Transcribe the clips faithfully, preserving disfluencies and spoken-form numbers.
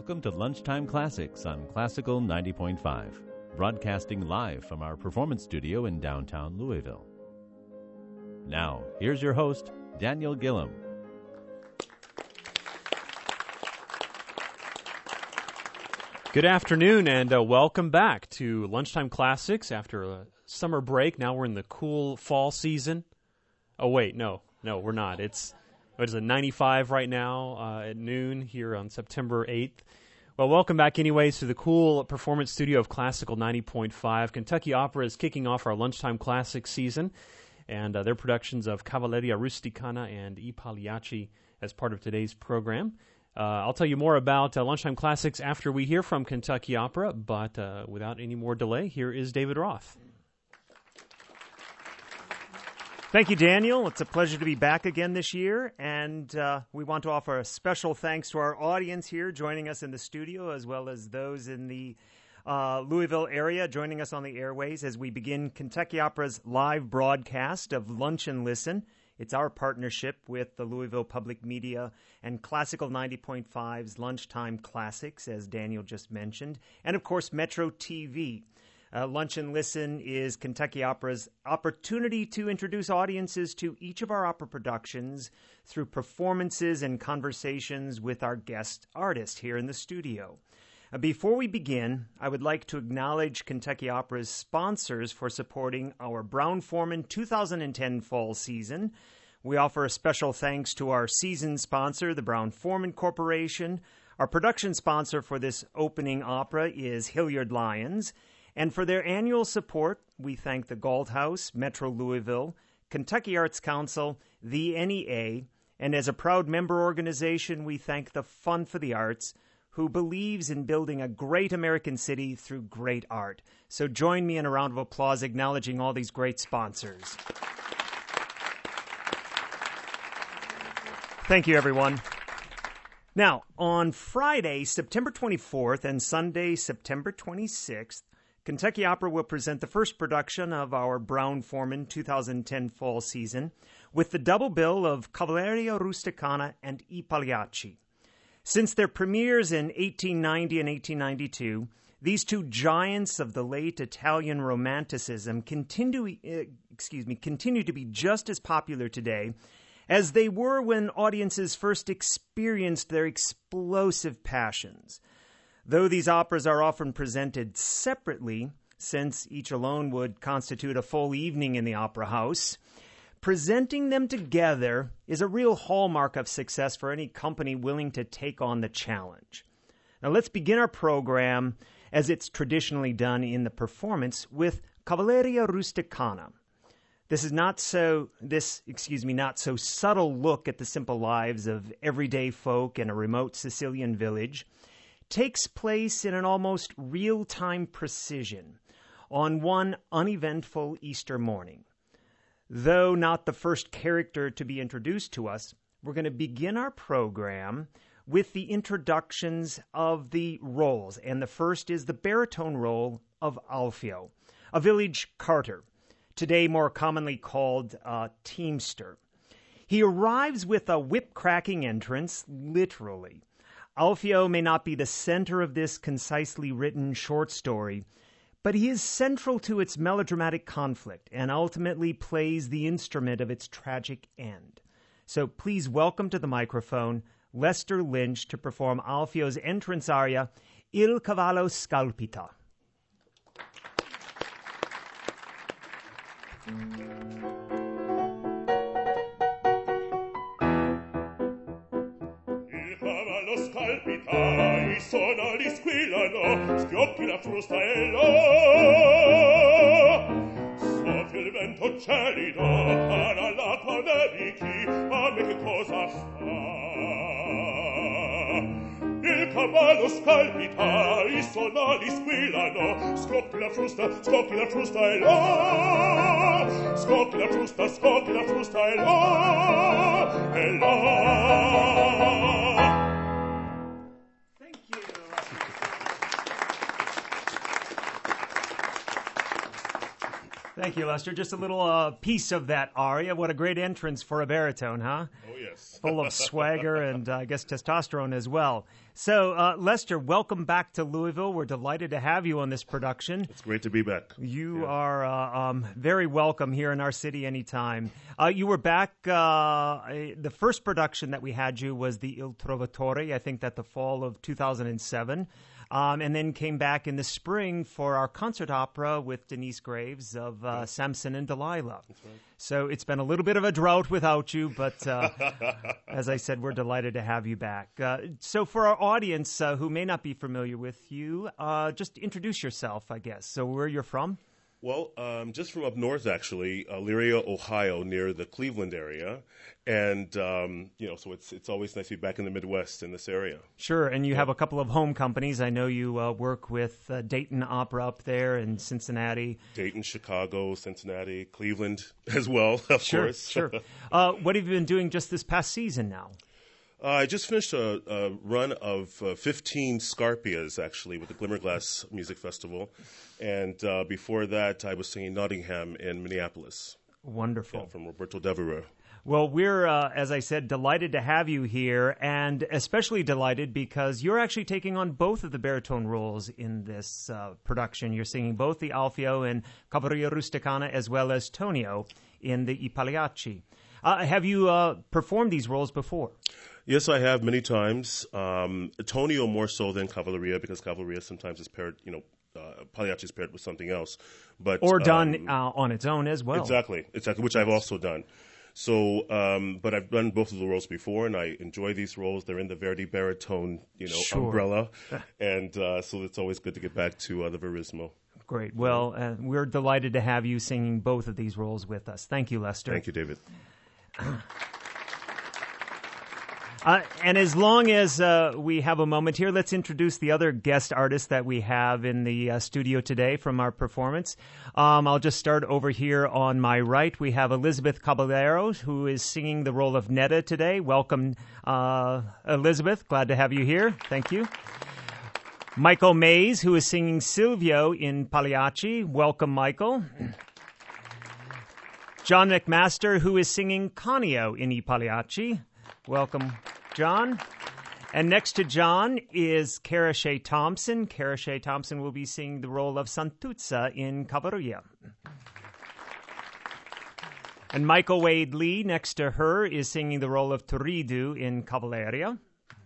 Welcome to Lunchtime Classics on Classical ninety point five, broadcasting live from our performance studio in downtown Louisville. Now, here's your host, Daniel Gillum. Good afternoon, and uh, welcome back to Lunchtime Classics after a summer break. Now we're in the cool fall season. Oh, wait, no, no, we're not. It's what is it, ninety-five right now uh, at noon here on September eighth. Well, welcome back anyways to the cool performance studio of Classical ninety point five. Kentucky Opera is kicking off our Lunchtime Classics season, and uh, their productions of Cavalleria Rusticana and I Pagliacci as part of today's program. Uh, I'll tell you more about uh, Lunchtime Classics after we hear from Kentucky Opera, but uh, without any more delay, here is David Roth. Thank you, Daniel. It's a pleasure to be back again this year, and uh, we want to offer a special thanks to our audience here joining us in the studio, as well as those in the uh, Louisville area joining us on the airways as we begin Kentucky Opera's live broadcast of Lunch and Listen. It's our partnership with the Louisville Public Media and Classical ninety point five's Lunchtime Classics, as Daniel just mentioned, and, of course, Metro T V. Uh, Lunch and Listen is Kentucky Opera's opportunity to introduce audiences to each of our opera productions through performances and conversations with our guest artist here in the studio. Uh, before we begin, I would like to acknowledge Kentucky Opera's sponsors for supporting our Brown-Forman two thousand ten fall season. We offer a special thanks to our season sponsor, the Brown-Forman Corporation. Our production sponsor for this opening opera is Hilliard Lyons. And for their annual support, we thank the Galt House, Metro Louisville, Kentucky Arts Council, the N E A, and as a proud member organization, we thank the Fund for the Arts, who believes in building a great American city through great art. So join me in a round of applause acknowledging all these great sponsors. Thank you, everyone. Now, on Friday, September twenty-fourth, and Sunday, September twenty-sixth, Kentucky Opera will present the first production of our Brown-Forman two thousand ten fall season with the double bill of Cavalleria Rusticana and I Pagliacci. Since their premieres in eighteen ninety and eighteen ninety-two, these two giants of the late Italian Romanticism continue, uh, excuse me, continue to be just as popular today as they were when audiences first experienced their explosive passions. Though these operas are often presented separately, since each alone would constitute a full evening in the opera house, presenting them together is a real hallmark of success for any company willing to take on the challenge. Now let's begin our program, as it's traditionally done in the performance, with Cavalleria Rusticana. This is not so, this, excuse me, not so subtle look at the simple lives of everyday folk in a remote Sicilian village takes place in an almost real-time precision on one uneventful Easter morning. Though not the first character to be introduced to us, we're going to begin our program with the introductions of the roles, and the first is the baritone role of Alfio, a village carter, today more commonly called a teamster. He arrives with a whip-cracking entrance, literally. Alfio may not be the center of this concisely written short story, but he is central to its melodramatic conflict and ultimately plays the instrument of its tragic end. So please welcome to the microphone Lester Lynch to perform Alfio's entrance aria, Il Cavallo Scalpita. Scalpita, i sonali squillano, schiocchi la frusta e là. Soffia il vento gelido, para l'acqua nevichi, a me che cosa fa? Il cavallo scalpita, i sonali squillano, scocchi la frusta, scocchi la frusta e là. Scocchi la frusta, scocchi la frusta e là, e là. Thank you, Lester. Just a little uh, piece of that aria. What a great entrance for a baritone, huh? Oh, yes. full of swagger and, uh, I guess, testosterone as well. So, uh, Lester, welcome back to Louisville. We're delighted to have you on this production. It's great to be back. You yeah. are uh, um, very welcome here in our city anytime. Uh, you were back, uh, the first production that we had you was the Il Trovatore, I think that the fall of two thousand seven. Um, and then came back in the spring for our concert opera with Denise Graves of uh, Samson and Delilah. That's right. So it's been a little bit of a drought without you, but uh, as I said, we're delighted to have you back. Uh, so for our audience uh, who may not be familiar with you, uh, just introduce yourself, I guess. So where you're from? Well, um, just from up north, actually, Elyria, Ohio, near the Cleveland area. And, um, you know, so it's it's always nice to be back in the Midwest in this area. Sure, and you have a couple of home companies. I know you uh, work with uh, Dayton Opera up there in Cincinnati. Dayton, Chicago, Cincinnati, Cleveland as well, of sure, course. Sure, sure. Uh, what have you been doing just this past season now? Uh, I just finished a, a run of uh, fifteen Scarpias, actually, with the Glimmerglass Music Festival. And uh, before that, I was singing Nottingham in Minneapolis. Wonderful. Yeah, from Roberto Devereux. Well, we're, uh, as I said, delighted to have you here, and especially delighted because you're actually taking on both of the baritone roles in this uh, production. You're singing both the Alfio in Cavalleria Rusticana as well as Tonio in the I Pagliacci. Uh, have you uh, performed these roles before? Yes, I have many times. Um, Tonio more so than Cavalleria, because Cavalleria sometimes is paired, you know, uh, Pagliacci is paired with something else. But Or done um, uh, on its own as well. Exactly, exactly, which I've also done. So, um, but I've done both of the roles before, and I enjoy these roles. They're in the Verdi baritone, you know, Sure. umbrella, and uh, so it's always good to get back to uh, the Verismo. Great. Well, uh, we're delighted to have you singing both of these roles with us. Thank you, Lester. Thank you, David. Uh, and as long as uh, we have a moment here, let's introduce the other guest artist that we have in the uh, studio today from our performance. Um, I'll just start over here on my right. We have Elizabeth Caballero, who is singing the role of Netta today. Welcome, uh, Elizabeth. Glad to have you here. Thank you. Michael Mays, who is singing Silvio in Pagliacci. Welcome, Michael. John McMaster, who is singing Canio in I Pagliacci. Welcome, John. And next to John is Cara Shea Thompson. Cara Shea Thompson will be singing the role of Santuzza in Cavalleria. And Michael Wade Lee, next to her, is singing the role of Turiddu in Cavalleria.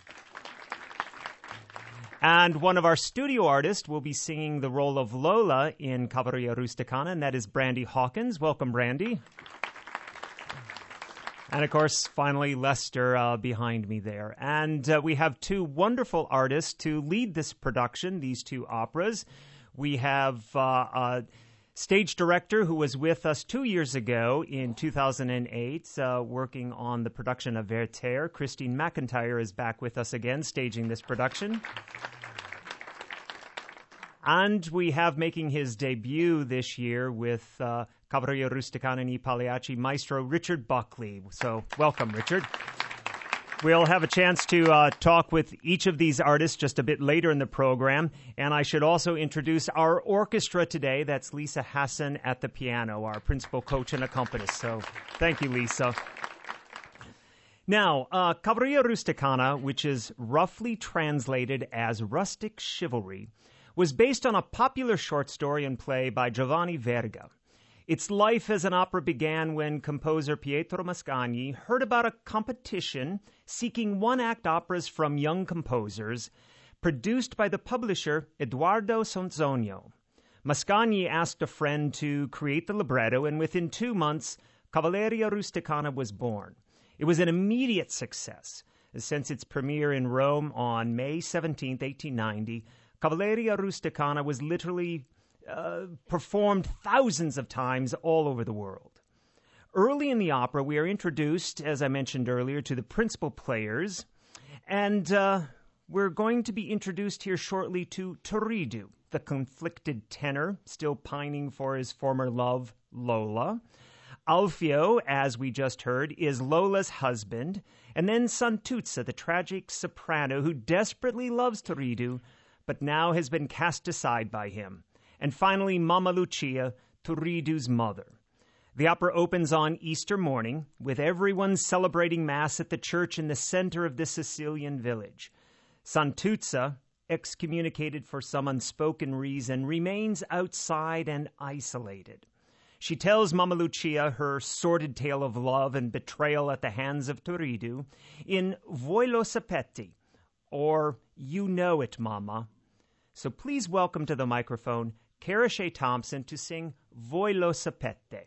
And one of our studio artists will be singing the role of Lola in Cavalleria Rusticana, and that is Brandy Hawkins. Welcome, Brandy. And, of course, finally, Lester uh, behind me there. And uh, we have two wonderful artists to lead this production, these two operas. We have uh, a stage director who was with us two years ago in two thousand eight, uh, working on the production of Werther. Christine McIntyre is back with us again, staging this production. And we have making his debut this year with uh, Cavalleria Rusticana and I Pagliacci, Maestro Richard Buckley. So welcome, Richard. We'll have a chance to uh, talk with each of these artists just a bit later in the program. And I should also introduce our orchestra today. That's Lisa Hassan at the piano, our principal coach and accompanist. So thank you, Lisa. Now, uh, Cavalleria Rusticana, which is roughly translated as rustic chivalry, was based on a popular short story and play by Giovanni Verga. Its life as an opera began when composer Pietro Mascagni heard about a competition seeking one-act operas from young composers, produced by the publisher Edoardo Sonzogno. Mascagni asked a friend to create the libretto, and within two months, Cavalleria Rusticana was born. It was an immediate success. Since its premiere in Rome on May seventeenth, eighteen ninety, Cavalleria Rusticana was literally uh, performed thousands of times all over the world. Early in the opera, we are introduced, as I mentioned earlier, to the principal players, and uh, we're going to be introduced here shortly to Turiddu, the conflicted tenor, still pining for his former love, Lola. Alfio, as we just heard, is Lola's husband, and then Santuzza, the tragic soprano who desperately loves Turiddu, but now has been cast aside by him. And finally, Mamma Lucia, Turiddu's mother. The opera opens on Easter morning, with everyone celebrating Mass at the church in the center of the Sicilian village. Santuzza, excommunicated for some unspoken reason, remains outside and isolated. She tells Mamma Lucia her sordid tale of love and betrayal at the hands of Turiddu in Voi lo sapete, or You Know It, Mama. So please welcome to the microphone Cara Shea Thompson to sing Voi lo sapete.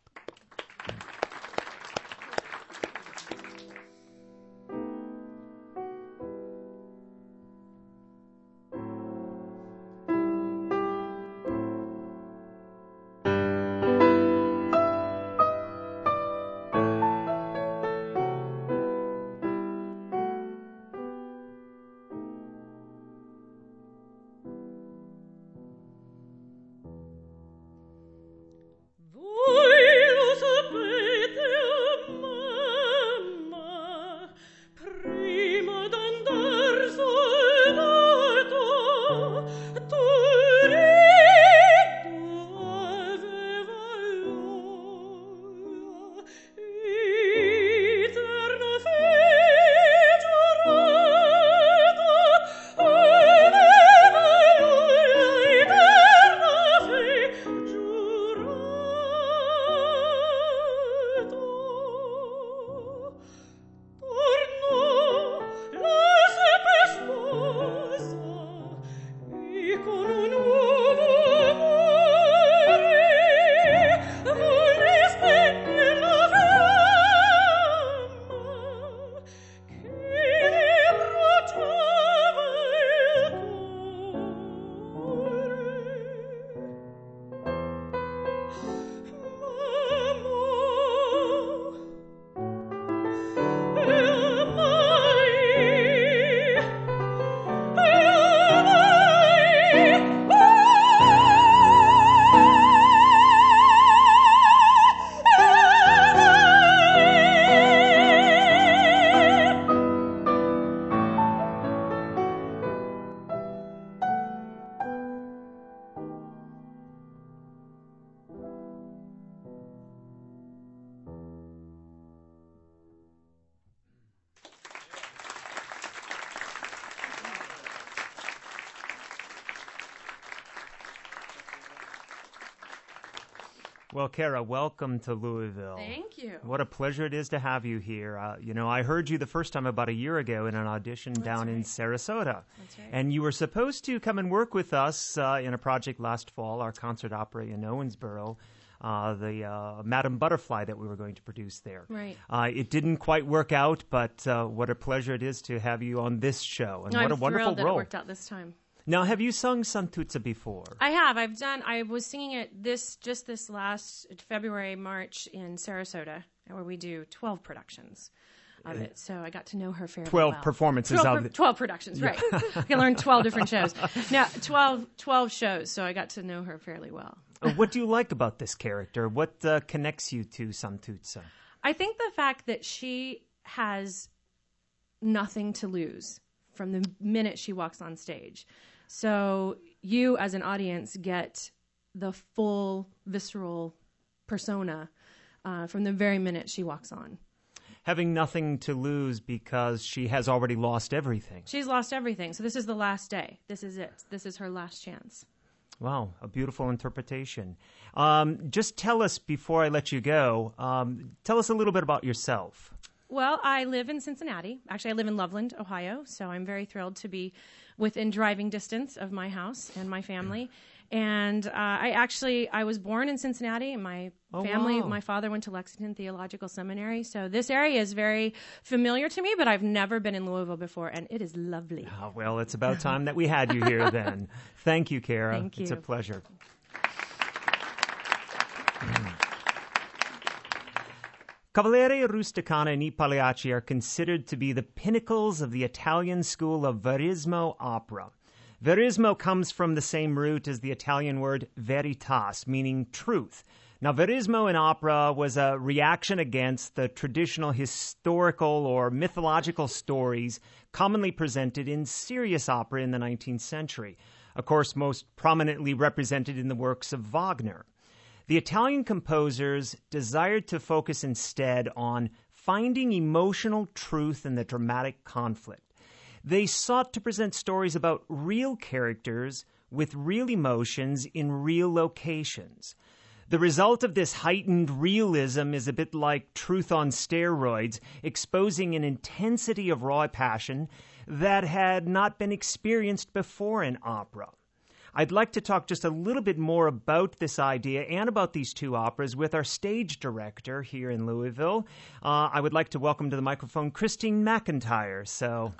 Well, Cara, welcome to Louisville. Thank you. What a pleasure it is to have you here. Uh, you know, I heard you the first time about a year ago in an audition That's down right. in Sarasota. That's right. And you were supposed to come and work with us uh, in a project last fall, our concert opera in Owensboro, uh, the uh, Madame Butterfly that we were going to produce there. Right. Uh, it didn't quite work out, but uh, what a pleasure it is to have you on this show. And No, what I'm a wonderful thrilled that role. it worked out this time. Now, have you sung Santuzza before? I have. I've done. I was singing it this just this last February, March in Sarasota, where we do twelve productions of it. So I got to know her fairly Twelve well. performances twelve, of per- it. twelve productions, right? I can learn twelve different shows. Now, twelve, twelve shows. So I got to know her fairly well. Uh, what do you like about this character? What uh, connects you to Santuzza? I think the fact that she has nothing to lose from the minute she walks on stage. So you, as an audience, get the full visceral persona uh, from the very minute she walks on. Having nothing to lose because she has already lost everything. She's lost everything. So this is the last day. This is it. This is her last chance. Wow, a beautiful interpretation. Um, just tell us, before I let you go, um, tell us a little bit about yourself. Well, I live in Cincinnati. Actually, I live in Loveland, Ohio, so I'm very thrilled to be within driving distance of my house and my family. And uh, I actually, I was born in Cincinnati. My Oh, family, wow. my father went to Lexington Theological Seminary. So this area is very familiar to me, but I've never been in Louisville before, and it is lovely. Oh, well, it's about time that we had you here then. Thank you, Cara. Thank It's a you. pleasure. Cavaliere Rusticana and I Pagliacci are considered to be the pinnacles of the Italian school of verismo opera. Verismo comes from the same root as the Italian word veritas, meaning truth. Now, verismo in opera was a reaction against the traditional historical or mythological stories commonly presented in serious opera in the nineteenth century, of course, most prominently represented in the works of Wagner. The Italian composers desired to focus instead on finding emotional truth in the dramatic conflict. They sought to present stories about real characters with real emotions in real locations. The result of this heightened realism is a bit like truth on steroids, exposing an intensity of raw passion that had not been experienced before in opera. I'd like to talk just a little bit more about this idea and about these two operas with our stage director here in Louisville. Uh, I would like to welcome to the microphone Christine McIntyre. So,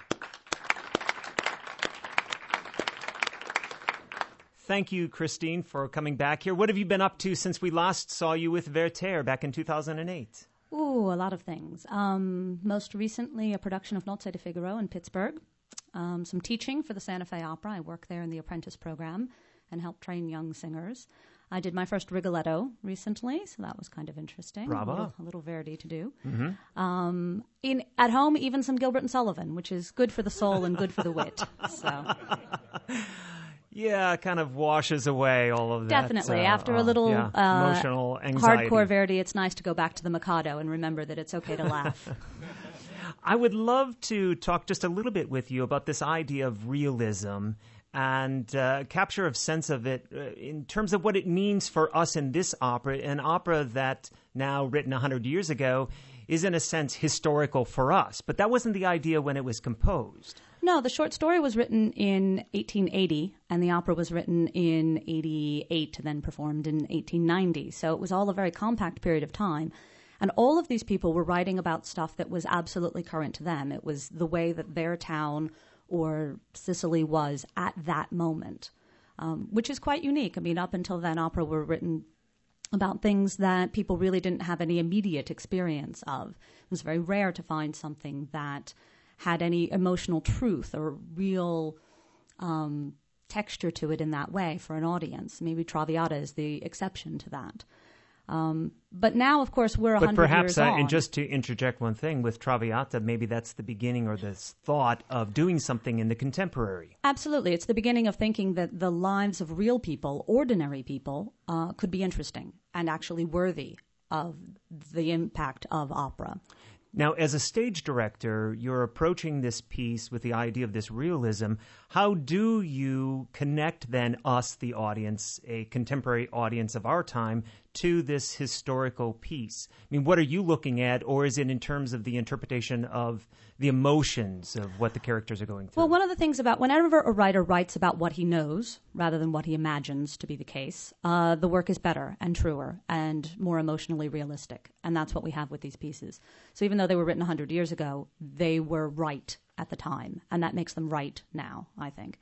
thank you, Christine, for coming back here. What have you been up to since we last saw you with Werther back in two thousand eight? Ooh, a lot of things. Um, most recently, a production of Nozze di Figaro in Pittsburgh. Um, some teaching for the Santa Fe Opera. I work there in the apprentice program and help train young singers. I did my first Rigoletto recently, so that was kind of interesting. Bravo. A little, a little Verdi to do. Mm-hmm. Um, in At home, even some Gilbert and Sullivan, which is good for the soul and good for the wit. So... Yeah, it kind of washes away all of that. Definitely. Uh, After a uh, little yeah, uh, emotional anxiety. hardcore Verdi, it's nice to go back to the Mikado and remember that it's okay to laugh. I would love to talk just a little bit with you about this idea of realism and uh, capture a sense of it uh, in terms of what it means for us in this opera, an opera that now written one hundred years ago is in a sense historical for us. But that wasn't the idea when it was composed. No, the short story was written in eighteen eighty, and the opera was written in eighty-eight, then performed in eighteen ninety. So it was all a very compact period of time. And all of these people were writing about stuff that was absolutely current to them. It was the way that their town or Sicily was at that moment, um, which is quite unique. I mean, up until then, opera were written about things that people really didn't have any immediate experience of. It was very rare to find something that had any emotional truth or real um, texture to it in that way for an audience. Maybe Traviata is the exception to that. Um, but now, of course, we're a hundred years perhaps, uh, on. and just to interject one thing, with Traviata, maybe that's the beginning or this thought of doing something in the contemporary. Absolutely. It's the beginning of thinking that the lives of real people, ordinary people, uh, could be interesting and actually worthy of the impact of opera. Now, as a stage director, you're approaching this piece with the idea of this realism. How do you connect then us, the audience, a contemporary audience of our time, to this historical piece? I mean, what are you looking at, or is it in terms of the interpretation of the emotions of what the characters are going through? Well, one of the things about whenever a writer writes about what he knows rather than what he imagines to be the case, uh, the work is better and truer and more emotionally realistic. And that's what we have with these pieces. So even though they were written one hundred years ago, they were right at the time. And that makes them right now, I think.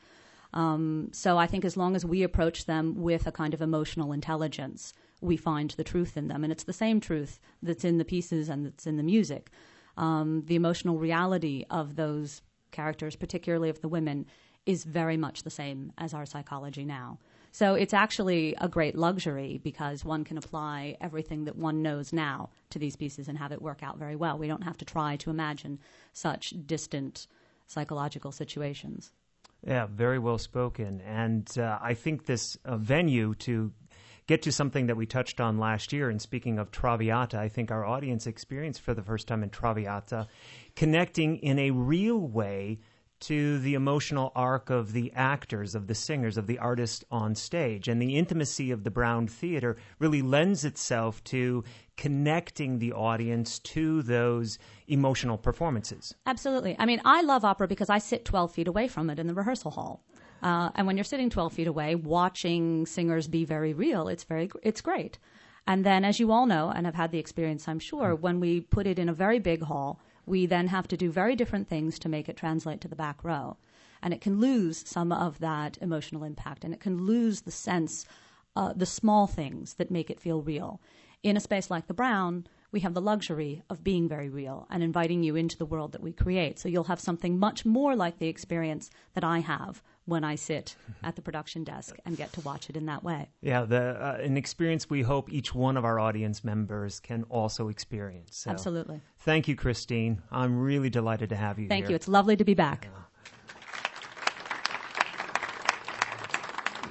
Um, so I think as long as we approach them with a kind of emotional intelligence, we find the truth in them. And it's the same truth that's in the pieces and that's in the music. Um, the emotional reality of those characters, particularly of the women, is very much the same as our psychology now. So it's actually a great luxury because one can apply everything that one knows now to these pieces and have it work out very well. We don't have to try to imagine such distant psychological situations. Yeah, very well spoken. And uh, I think this uh, venue to get to something that we touched on last year, and speaking of Traviata, I think our audience experienced for the first time in Traviata, connecting in a real way to the emotional arc of the actors, of the singers, of the artists on stage. And the intimacy of the Brown Theater really lends itself to connecting the audience to those emotional performances. Absolutely. I mean, I love opera because I sit twelve feet away from it in the rehearsal hall. Uh, and when you're sitting twelve feet away, watching singers be very real, it's very, it's great. And then, as you all know, and have had the experience, I'm sure, when we put it in a very big hall, we then have to do very different things to make it translate to the back row. And it can lose some of that emotional impact, and it can lose the sense, uh, the small things that make it feel real. In a space like the Brown, we have the luxury of being very real and inviting you into the world that we create. So you'll have something much more like the experience that I have when I sit at the production desk and get to watch it in that way. Yeah, the uh, an experience we hope each one of our audience members can also experience. So, absolutely. Thank you, Christine. I'm really delighted to have you Thank here. you. It's lovely to be back.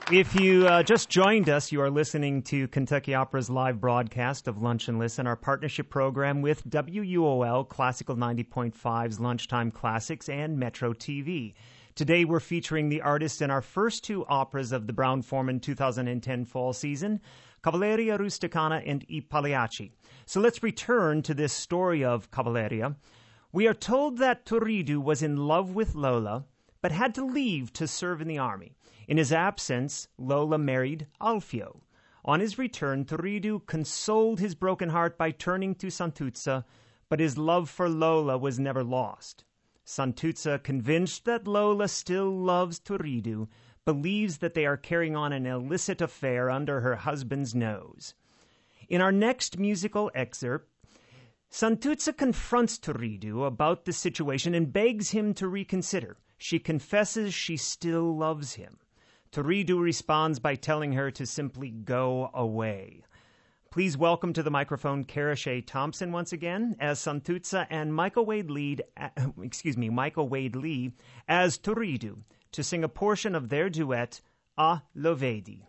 If you uh, just joined us, you are listening to Kentucky Opera's live broadcast of Lunch and Listen, our partnership program with W U O L Classical ninety point five's Lunchtime Classics and Metro T V. Today we're featuring the artists in our first two operas of the Brown-Forman two thousand ten fall season, Cavalleria Rusticana and I Pagliacci. So let's return to this story of Cavalleria. We are told that Turiddu was in love with Lola, but had to leave to serve in the army. In his absence, Lola married Alfio. On his return, Turiddu consoled his broken heart by turning to Santuzza, but his love for Lola was never lost. Santuzza, convinced that Lola still loves Turiddu, believes that they are carrying on an illicit affair under her husband's nose. In our next musical excerpt, Santuzza confronts Turiddu about the situation and begs him to reconsider. She confesses she still loves him. Turiddu responds by telling her to simply go away. Please welcome to the microphone Kara Shea Thompson once again as Santuzza and Michael Wade Lee, uh, excuse me, Michael Wade Lee as Turiddu to sing a portion of their duet, Ah, lo vedi.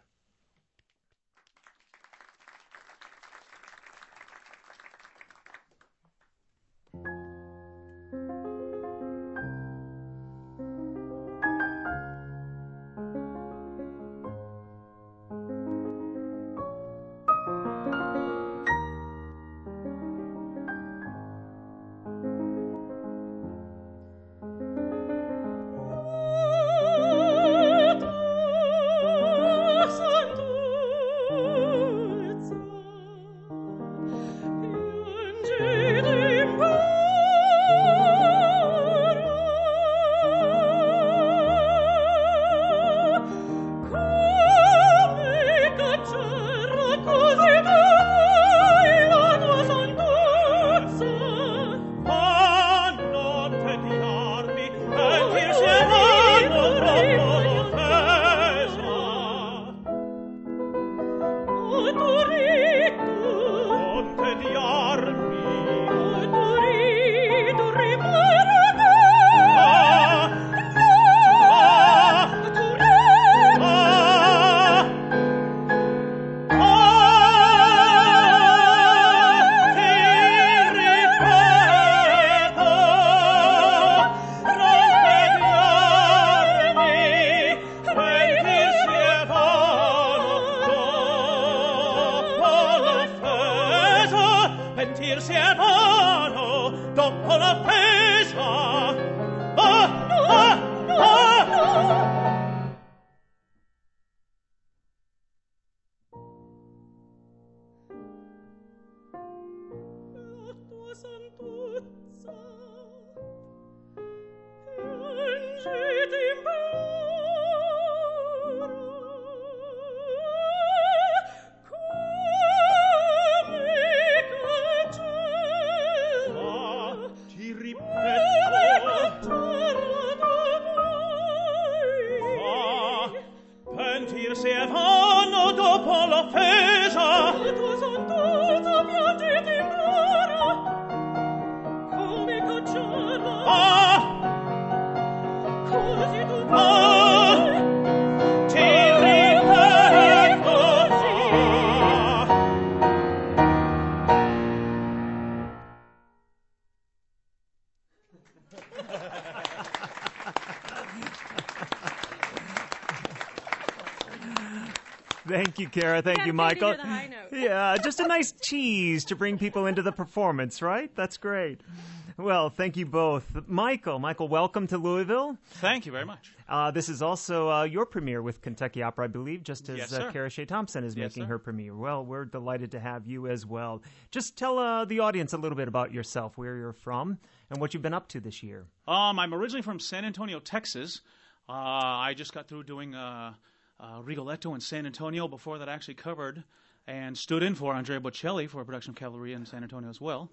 Thank you, Kara. Thank you, Michael. To hear the high note. Yeah, just a nice cheese to bring people into the performance, right? That's great. Well, thank you both. Michael, Michael, welcome to Louisville. Thank you very much. Uh, this is also uh, your premiere with Kentucky Opera, I believe, just as Yes, uh, sir. Kara Shea Thompson is Yes, making sir. her premiere. Well, we're delighted to have you as well. Just tell uh, the audience a little bit about yourself, where you're from, and what you've been up to this year. Um, I'm originally from San Antonio, Texas. Uh, I just got through doing uh, uh, Rigoletto in San Antonio. Before that, I actually covered and stood in for Andrea Bocelli for a production of Cavalleria in San Antonio as well.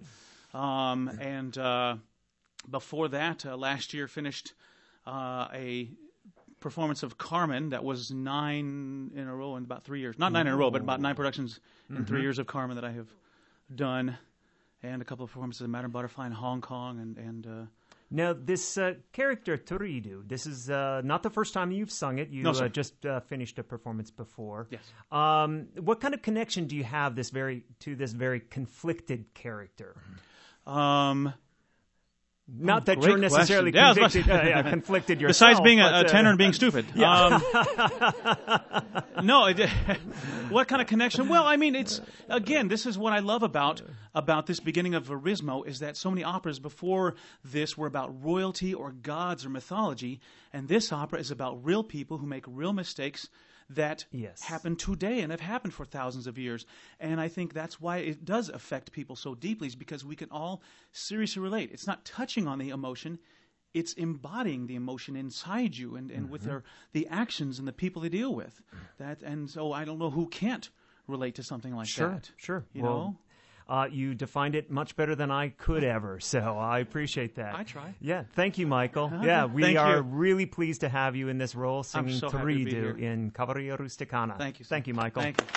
Um, and uh, before that, uh, last year finished uh, a performance of Carmen that was nine in a row in about three years. Not nine in a row, but about nine productions in Mm-hmm. three years of Carmen that I have done. And a couple of performances of Madame Butterfly in Hong Kong and... and uh, Now, this uh, character, Turidu, this is uh, not the first time you've sung it. You No, sir. uh, just uh, finished a performance before. Yes. Um, what kind of connection do you have this very to this very conflicted character? Um, Not that great you're necessarily question. Yeah, I was about to- convicted, uh, yeah, conflicted yourself. Besides being a, but, a uh, tenor and being stupid. Um, no, it, what kind of connection? Well, I mean, it's again, this is what I love about about this beginning of Verismo is that so many operas before this were about royalty or gods or mythology, and this opera is about real people who make real mistakes that Yes. happen today and have happened for thousands of years. And I think that's why it does affect people so deeply, is because we can all seriously relate. It's not touching on the emotion, it's embodying the emotion inside you and, and Mm-hmm. with their, the actions and the people they deal with. That And so I don't know who can't relate to something like Sure, that. sure. You well, know? Uh, you defined it much better than I could ever, so I appreciate that. I try. Yeah, thank you, Michael. Uh-huh. Yeah, we Thank are you. really pleased to have you in this role, singing so happy to be Turidu here. in Cavalleria Rusticana. Thank you. sir. Thank you, Michael. Thank you.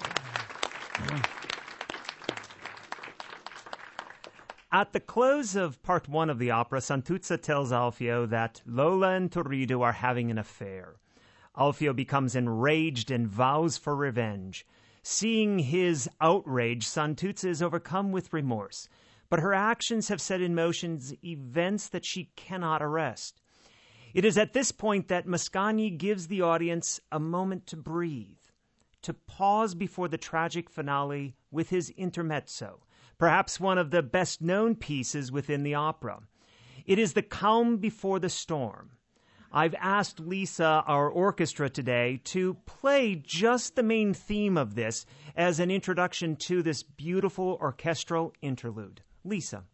At the close of part one of the opera, Santuzza tells Alfio that Lola and Turidu are having an affair. Alfio becomes enraged and vows for revenge. Seeing his outrage, Santuzza is overcome with remorse, but her actions have set in motion events that she cannot arrest. It is at this point that Mascagni gives the audience a moment to breathe, to pause before the tragic finale with his intermezzo, perhaps one of the best-known pieces within the opera. It is the calm before the storm. I've asked Lisa, our orchestra today, to play just the main theme of this as an introduction to this beautiful orchestral interlude. Lisa.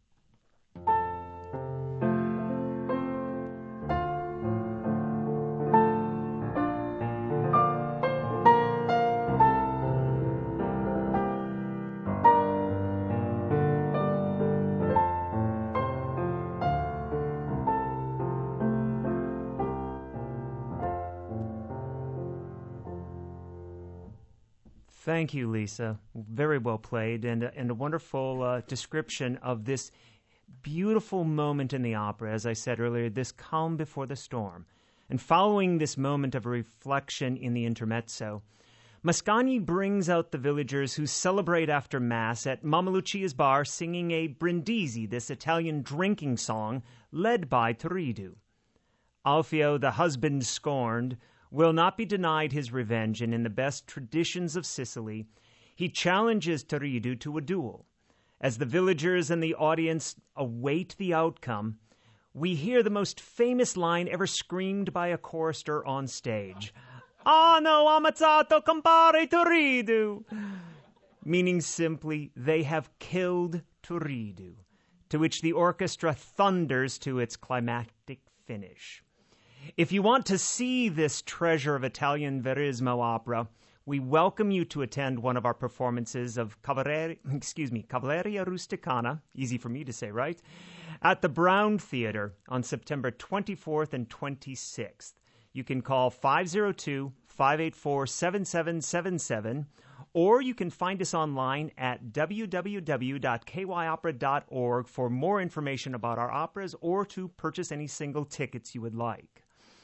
Thank you, Lisa. Very well played, and, and a wonderful uh, description of this beautiful moment in the opera. As I said earlier, this calm before the storm. And following this moment of reflection in the intermezzo, Mascagni brings out the villagers who celebrate after Mass at Mamma Lucia's bar, singing a brindisi, this Italian drinking song, led by Turidu. Alfio, the husband scorned, will not be denied his revenge, and in the best traditions of Sicily, he challenges Turidu to a duel. As the villagers and the audience await the outcome, we hear the most famous line ever screamed by a chorister on stage. Hanno ammazzato compare Turidu! Meaning simply, they have killed Turidu, to which the orchestra thunders to its climactic finish. If you want to see this treasure of Italian verismo opera, we welcome you to attend one of our performances of Cavalleria, excuse me, Cavalleria Rusticana, easy for me to say, right, at the Brown Theater on September twenty-fourth and twenty-sixth. You can call five oh two, five eight four, seven seven seven seven, or you can find us online at w w w dot k y opera dot org for more information about our operas or to purchase any single tickets you would like.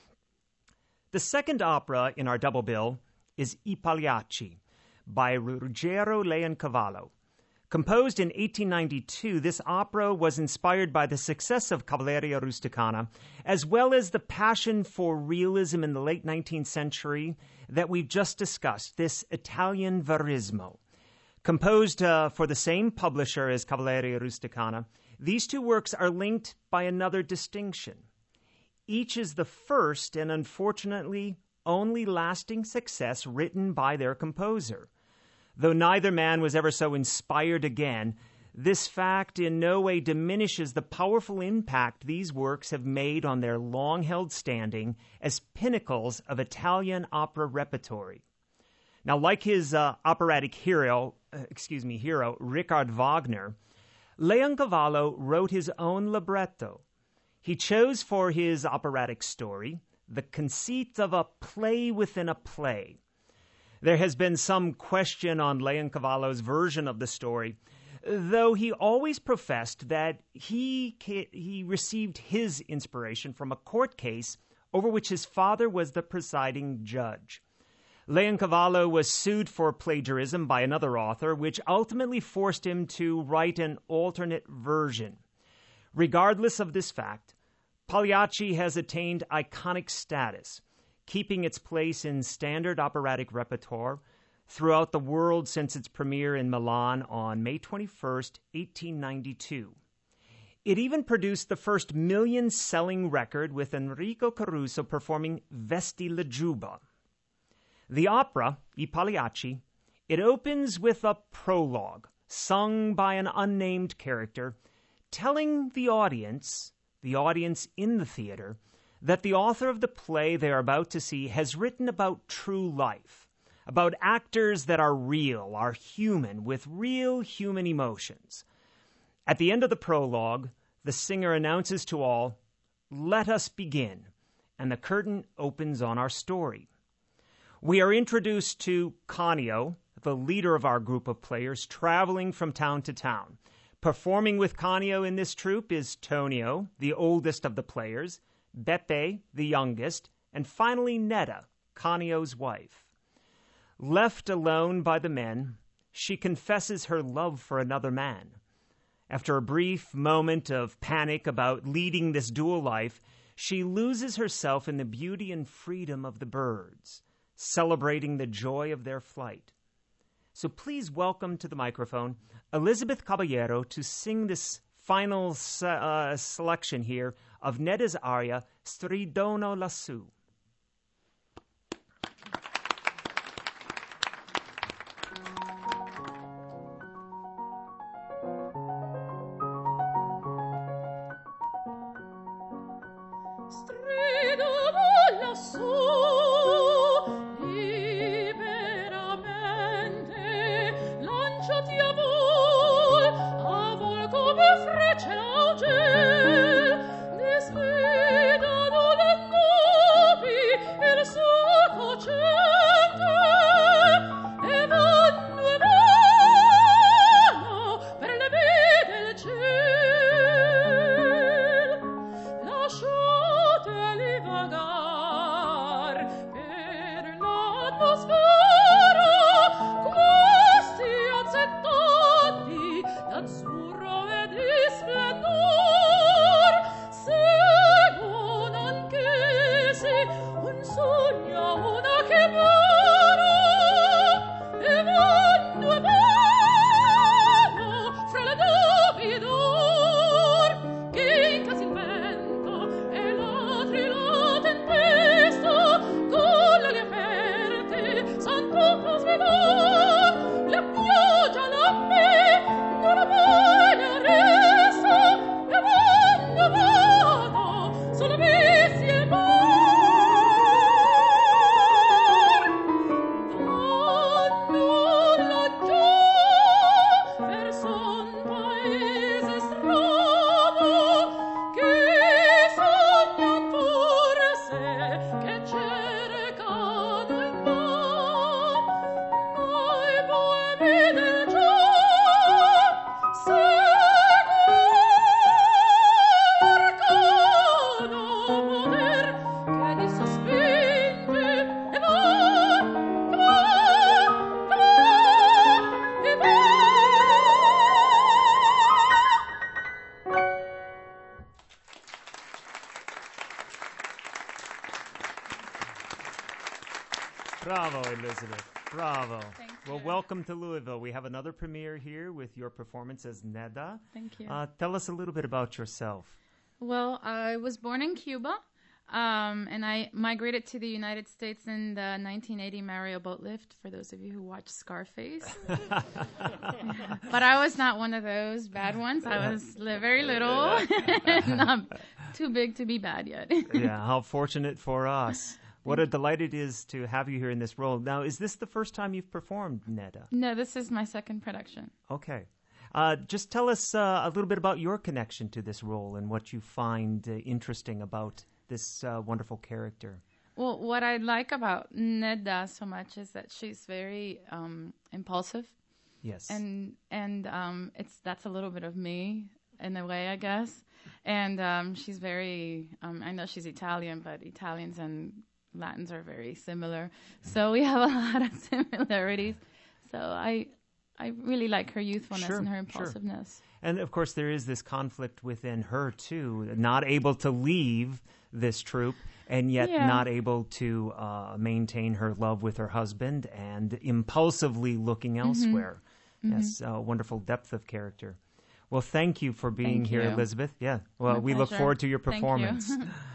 The second opera in our double bill is I Pagliacci by Ruggero Leoncavallo. Composed in eighteen ninety-two, this opera was inspired by the success of Cavalleria Rusticana, as well as the passion for realism in the late nineteenth century that we've just discussed, this Italian verismo. Composed uh, for the same publisher as Cavalleria Rusticana, these two works are linked by another distinction. Each is the first and unfortunately only lasting success written by their composer. Though neither man was ever so inspired again, this fact in no way diminishes the powerful impact these works have made on their long-held standing as pinnacles of Italian opera repertory. Now, like his uh, operatic hero, uh, excuse me, hero Richard Wagner, Leoncavallo wrote his own libretto. He chose for his operatic story the conceit of a play within a play. There has been some question on Leoncavallo's version of the story, though he always professed that he ca- he received his inspiration from a court case over which his father was the presiding judge. Leoncavallo was sued for plagiarism by another author, which ultimately forced him to write an alternate version. Regardless of this fact, Pagliacci has attained iconic status, keeping its place in standard operatic repertoire throughout the world since its premiere in Milan on May twenty-first, eighteen ninety-two. It even produced the first million-selling record with Enrico Caruso performing Vesti la Giubba. The opera, I Pagliacci, it opens with a prologue, sung by an unnamed character, telling the audience, the audience in the theater, that the author of the play they are about to see has written about true life, about actors that are real, are human, with real human emotions. At the end of the prologue, the singer announces to all, "Let us begin," and the curtain opens on our story. We are introduced to Canio, the leader of our group of players, traveling from town to town. Performing with Canio in this troupe is Tonio, the oldest of the players, Beppe, the youngest, and finally Netta, Canio's wife. Left alone by the men, she confesses her love for another man. After a brief moment of panic about leading this dual life, she loses herself in the beauty and freedom of the birds, celebrating the joy of their flight. So please welcome to the microphone Elizabeth Caballero to sing this final se- uh, selection here of Netta's aria, Stridono lassù. Bravo, Elizabeth. Bravo. Thank you. Well, welcome to Louisville. We have another premiere here with your performance as Neda. Thank you. Uh, tell us a little bit about yourself. Well, I was born in Cuba, um, and I migrated to the United States in the nineteen eighty Mario boat lift, for those of you who watch Scarface. But I was not one of those bad ones. I was li- very little, not too big to be bad yet. Yeah, how fortunate for us. What a delight it is to have you here in this role. Now, is this the first time you've performed, Neda? No, this is my second production. Okay. Uh, just tell us uh, a little bit about your connection to this role and what you find uh, interesting about this uh, wonderful character. Well, what I like about Neda so much is that she's very um, impulsive. Yes. And and um, it's that's a little bit of me in a way, I guess. And um, she's very. Um, I know she's Italian, but Italians and Latins are very similar. So we have a lot of similarities. So I I really like her youthfulness Sure, and her sure. impulsiveness. And of course, there is this conflict within her too, not able to leave this troupe, and yet Yeah. not able to uh, maintain her love with her husband, and impulsively looking elsewhere. Yes, a wonderful depth of character. Well, thank you for being Thank here, you. Elizabeth. Yeah. Well, My we look pleasure. forward to your Thank you. performance.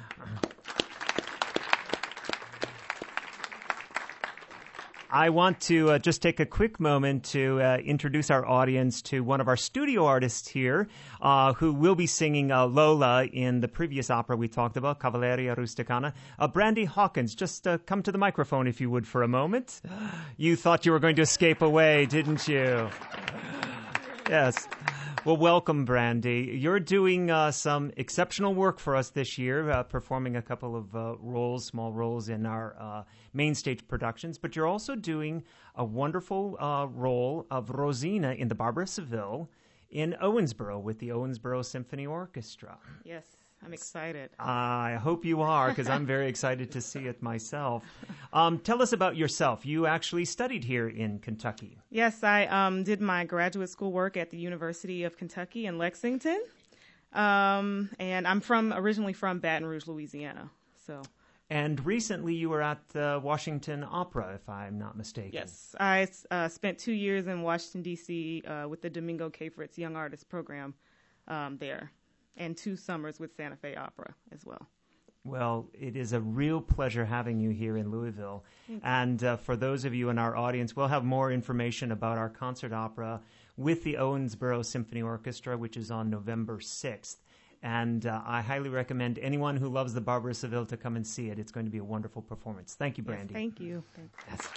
I want to uh, just take a quick moment to uh, introduce our audience to one of our studio artists here uh, who will be singing uh, Lola in the previous opera we talked about, Cavalleria Rusticana. Uh, Brandy Hawkins, just uh, come to the microphone if you would for a moment. You thought you were going to escape away, didn't you? Yes. Well, welcome, Brandy. You're doing uh, some exceptional work for us this year, uh, performing a couple of uh, roles, small roles in our uh, main stage productions, but you're also doing a wonderful uh, role of Rosina in the Barbara Seville in Owensboro with the Owensboro Symphony Orchestra. Yes, I'm excited. I hope you are, because I'm very excited to see it myself. Um, tell us about yourself. You actually studied here in Kentucky. Yes, I um, did my graduate school work at the University of Kentucky in Lexington. Um, and I'm from originally from Baton Rouge, Louisiana. So, And recently you were at the Washington Opera, if I'm not mistaken. yes, I uh, spent two years in Washington, D C uh, with the Domingo K. Fritz Young Artist Program um, there, and two summers with Santa Fe Opera as well. Well, it is a real pleasure having you here in Louisville. And uh, for those of you in our audience, we'll have more information about our concert opera with the Owensboro Symphony Orchestra, which is on November sixth. And uh, I highly recommend anyone who loves the Barbara Seville to come and see it. It's going to be a wonderful performance. Thank you, Brandy. Yes, thank you. Thank you. Yes.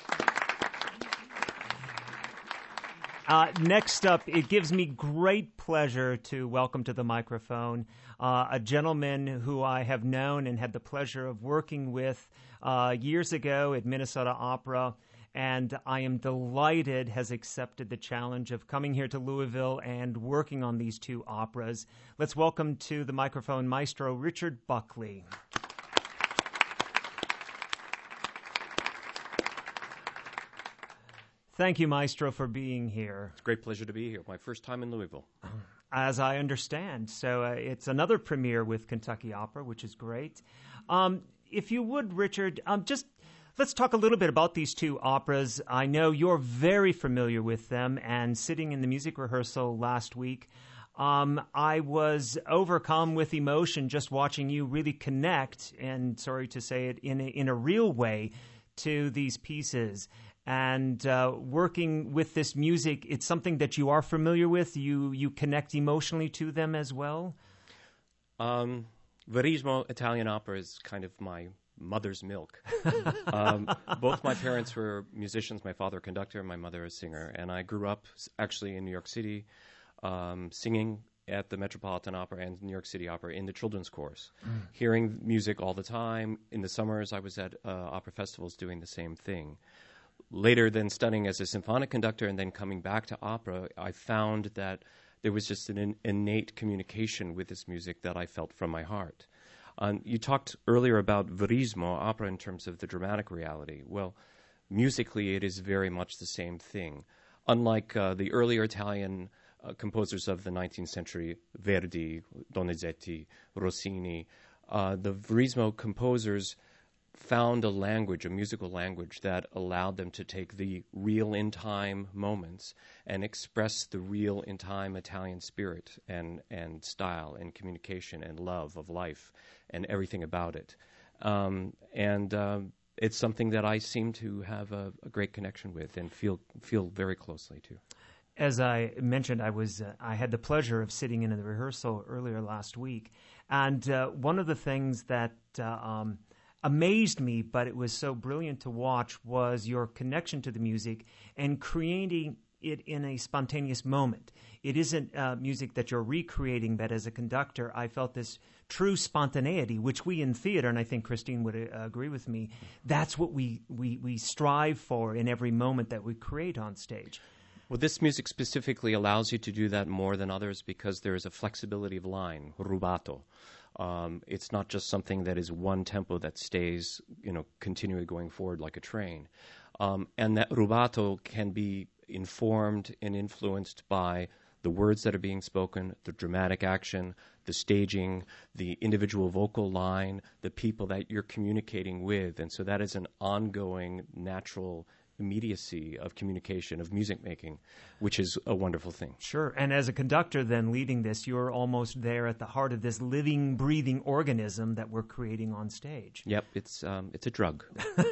Uh, next up, it gives me great pleasure to welcome to the microphone uh, a gentleman who I have known and had the pleasure of working with uh, years ago at Minnesota Opera, and I am delighted has accepted the challenge of coming here to Louisville and working on these two operas. Let's welcome to the microphone Maestro Richard Buckley. Thank you, Maestro, for being here. It's a great pleasure to be here. My first time in Louisville. As I understand. So uh, it's another premiere with Kentucky Opera, which is great. Um, if you would, Richard, um, just let's talk a little bit about these two operas. I know you're very familiar with them, and sitting in the music rehearsal last week, um, I was overcome with emotion just watching you really connect, and sorry to say it, in a, in a real way to these pieces. And uh, working with this music, it's something that you are familiar with? You you connect emotionally to them as well? Um, Verismo Italian opera is kind of my mother's milk. um, both my parents were musicians, my father a conductor, my mother a singer. And I grew up s- actually in New York City um, singing at the Metropolitan Opera and New York City Opera in the children's chorus, mm. hearing music all the time. In the summers, I was at uh, opera festivals doing the same thing. Later, then studying as a symphonic conductor and then coming back to opera, I found that there was just an in- innate communication with this music that I felt from my heart. Um, you talked earlier about verismo, opera in terms of the dramatic reality. Well, musically, it is very much the same thing. Unlike uh, the earlier Italian uh, composers of the nineteenth century, Verdi, Donizetti, Rossini, uh, the verismo composers found a language, a musical language, that allowed them to take the real in-time moments and express the real in-time Italian spirit and, and style and communication and love of life and everything about it. Um, and uh, it's something that I seem to have a, a great connection with and feel feel very closely to. As I mentioned, I was uh, I had the pleasure of sitting in the rehearsal earlier last week, and uh, one of the things that uh, um, amazed me, but it was so brilliant to watch, was your connection to the music and creating it in a spontaneous moment. It isn't uh, music that you're recreating, but as a conductor, I felt this true spontaneity, which we in theater, and I think Christine would uh, agree with me, that's what we, we, we strive for in every moment that we create on stage. Well, this music specifically allows you to do that more than others because there is a flexibility of line, rubato. Um, it's not just something that is one tempo that stays, you know, continually going forward like a train. Um, and that rubato can be informed and influenced by the words that are being spoken, the dramatic action, the staging, the individual vocal line, the people that you're communicating with. And so that is an ongoing, natural immediacy of communication, of music making, which is a wonderful thing. Sure. And as a conductor then leading this, you're almost there at the heart of this living, breathing organism that we're creating on stage. Yep, it's um, it's a drug.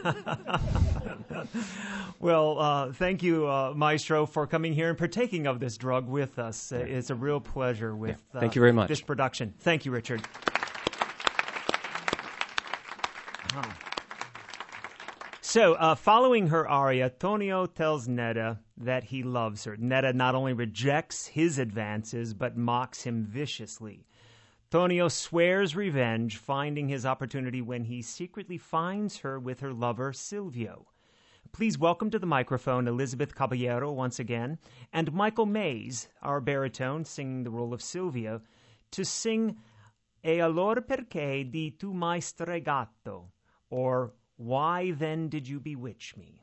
Well, uh, thank you, uh, Maestro, for coming here and partaking of this drug with us. Uh, it's a real pleasure with yeah. Thank you very much. this production. Thank you, Richard. Huh. So, uh, following her aria, Tonio tells Nedda that he loves her. Nedda not only rejects his advances, but mocks him viciously. Tonio swears revenge, finding his opportunity when he secretly finds her with her lover, Silvio. Please welcome to the microphone Elizabeth Caballero once again, and Michael Mays, our baritone, singing the role of Silvio, to sing E allor perché di tu m'hai stregato, or Why Then Did You Bewitch Me?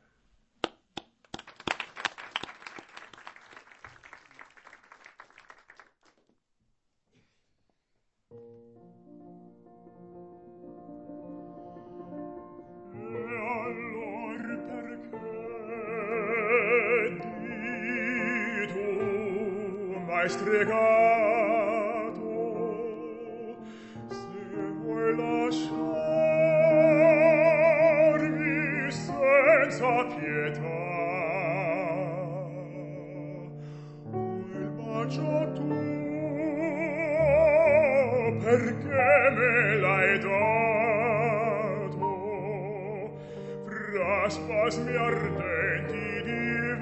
Stregato, se vuoi lasciarmi senza pietà, quel bacio tuo perché me l'hai dato, fra spasmi ardenti di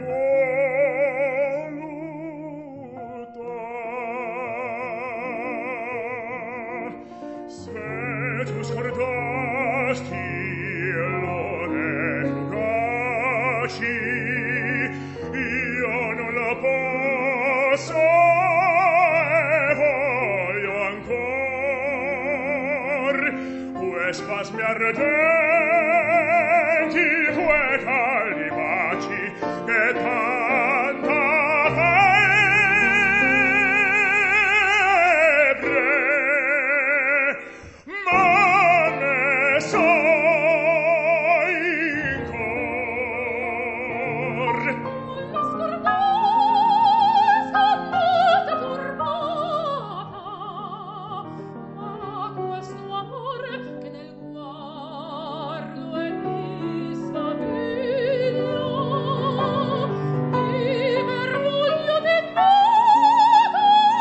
spasmi ardenti, quei caldi baci che tanta febbre m'ha messo in cor. La scorbata turbata, ma questo amore che nel guardo è disfavilla, di mervoglio di nata,